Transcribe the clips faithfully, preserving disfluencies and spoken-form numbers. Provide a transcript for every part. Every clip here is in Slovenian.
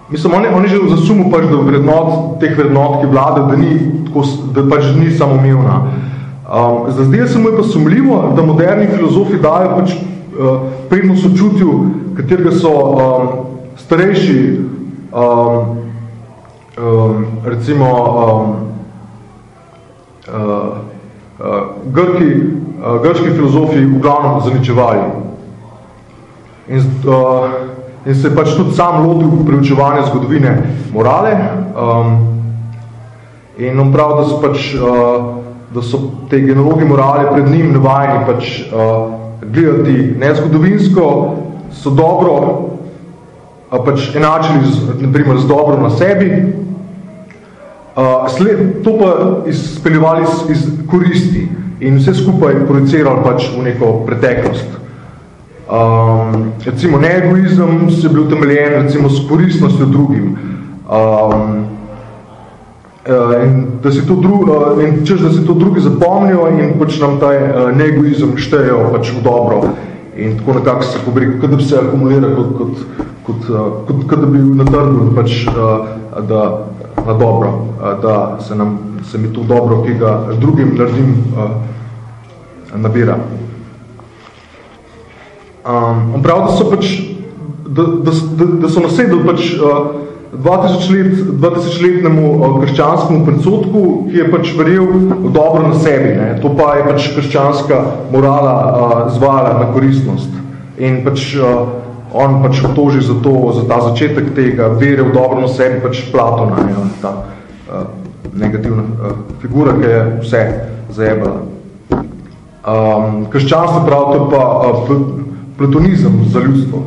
mislim, on je, on je že zasumil pač, da vrednot, teh vrednot, ki vladajo, da ni, tako, da pač ni samoumevna. Um, Zdaj se mu je pa sumljivo, da moderni filozofi dajo pač uh, prednost sočutju, katerega so um, starejši, um, um, recimo um, uh, uh, Grki, uh, grški filozofi v glavnem zaničevali. In, uh, in se pač tudi sam lotil preučevanja zgodovine morale. Um, in on pravi, da so pač uh, da so te genealogi morale pred njim navajeni pač uh, gledati nezgodovinsko, so dobro uh, pač enačili z, naprimer, z dobro na sebi, uh, sled, to pa izpeljevali iz, iz koristi in vse skupaj projicirali pač v neko preteklost. Um, recimo neegoizem se je bil utemeljen recimo s koristnostjo drugim. Um, Uh, in da si to dru, uh, in češ, da si to drugi zapomnijo in pač nam ta uh, neegoizem štejo pač v dobro in tako nekako se pobreku, kot da bi se akumulira kot, kot, kot, uh, kot, kot da bi na trgu pač uh, da, na dobro, uh, da se, nam, se mi to dobro, ki ga drugim naredim, uh, nabira. Um, on pravi, da so pač da, da, da, da so nasedali pač uh, dva tisoč letnemu krščanskemu predsodku, ki je pač verjel v dobro na sebi. Ne. To pa je pač krščanska morala uh, zvajala na koristnost. In pač uh, on pač obtoži za to, za ta začetek tega vere v dobro na sebi, pač Platona, ne, ta uh, negativna uh, figura, ki je vse zajebala. Um, krščanstvo prav, to je pa uh, platonizem za ljudstvo.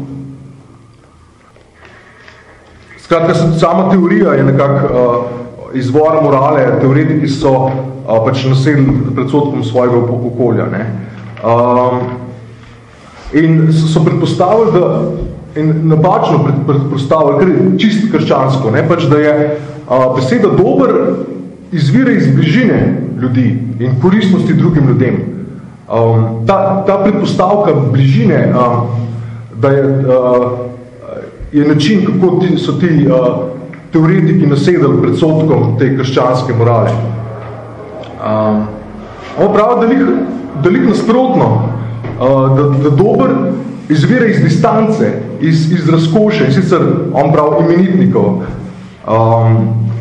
Skratka, sama teorija je nekako uh, izvora morale, teoretiki so uh, pač nasedli predsodkom svojega okolja. Ne. Um, in so predpostavili, da, in napačno predpostavili, kar je čisto krščansko, ne, pač, da je uh, beseda dober izvira iz bližine ljudi in koristnosti drugim ljudem. Um, ta, ta predpostavka bližine, um, da je uh, je način, kako ti, so ti uh, teoretiki nasedali predsodkom te krščanske morale. Um, on pravi, da lik, da lik nasprotno, uh, da, da dober izvira iz distance, iz, iz razkoše, in sicer on pravi imenitnikov. Um,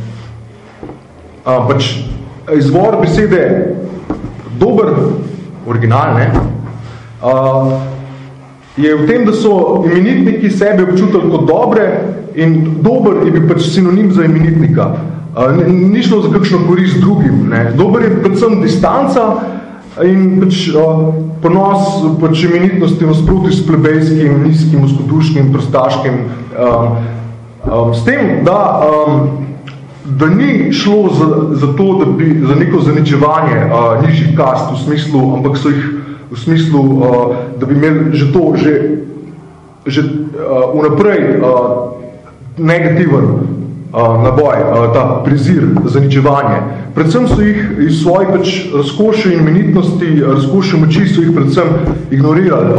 uh, pač izvor besede dober, original, ne, uh, je v tem, da so imenitniki sebe občutili kot dobre in dober je bil pač sinonim za imenitnika. Ni, ni šlo za kakšno korist drugim. Ne. Dober je predvsem distanca in pač uh, ponos pač imenitnosti nasproti s plebejskim, nizkim, uskoduškim, prostaškim. Um, um, s tem, da, um, da ni šlo za, za to, da bi za neko zaničevanje uh, nižjih kast v smislu, ampak so jih v smislu, uh, da bi imeli že to, že, že uh, vnaprej uh, negativen uh, naboj, uh, ta prezir, zaničevanje. Predvsem so jih iz svojih pač razkošje in imenitnosti, razkošje moči so jih predvsem ignorirali.